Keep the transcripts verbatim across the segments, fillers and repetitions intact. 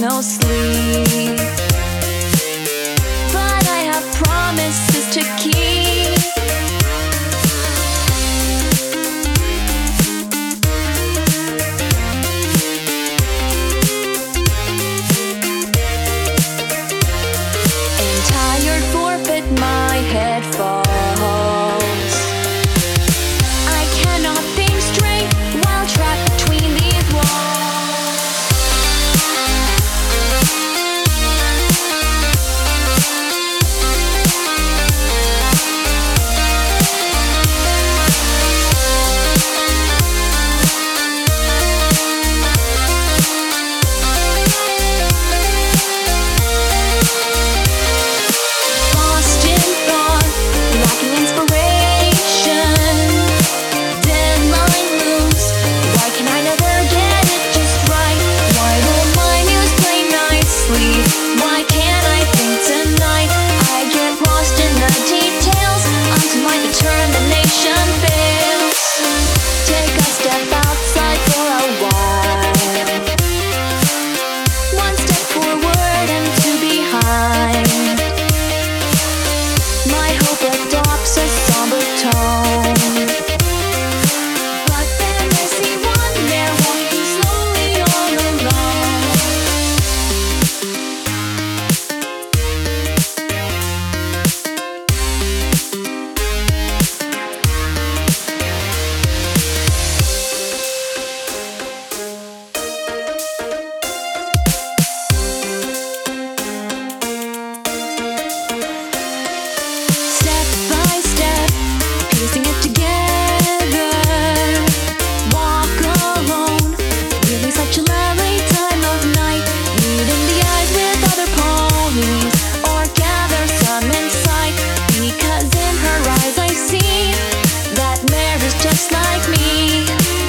no sleep, but I have promises to keep. And tired for but my head falls. I cannot think straight while trapped between these walls. Lost in thought, lacking inspiration, deadline loose. Why can I never get it just right? Why won't my muse play nicely? Why can't I think tonight? I get lost in the details until my determination fails. Take a step outside for a while. One step forward and two behind. My hope adopts a somber tone, but then I see one there walking slowly all alone. Step by step, piecing it together. Walk alone, really such a lovely time of night. Meeting the eyes with other ponies, or gather some insight. Because in her eyes I see that mare is just like me.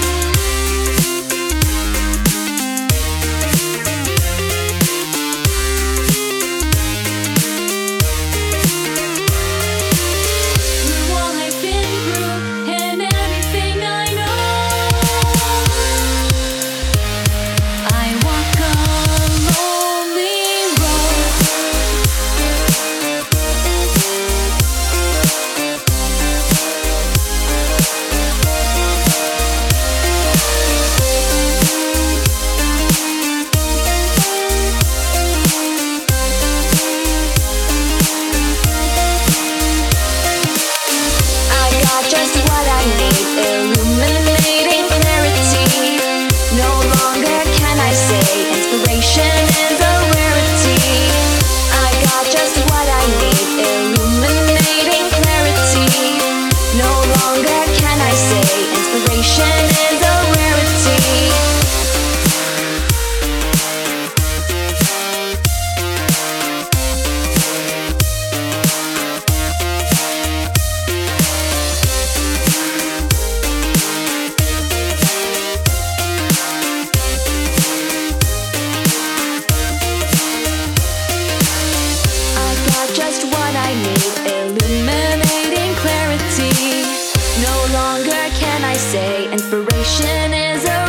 Through all I've been through and everything I know, I walk a lonely road. I got just what I need, illuminating clarity. No longer can I say inspiration is a rarity. I got just what I need, illuminating clarity. No longer can I say inspiration is a rarity. I got just what I need, illuminating clarity. No longer can I say inspiration is a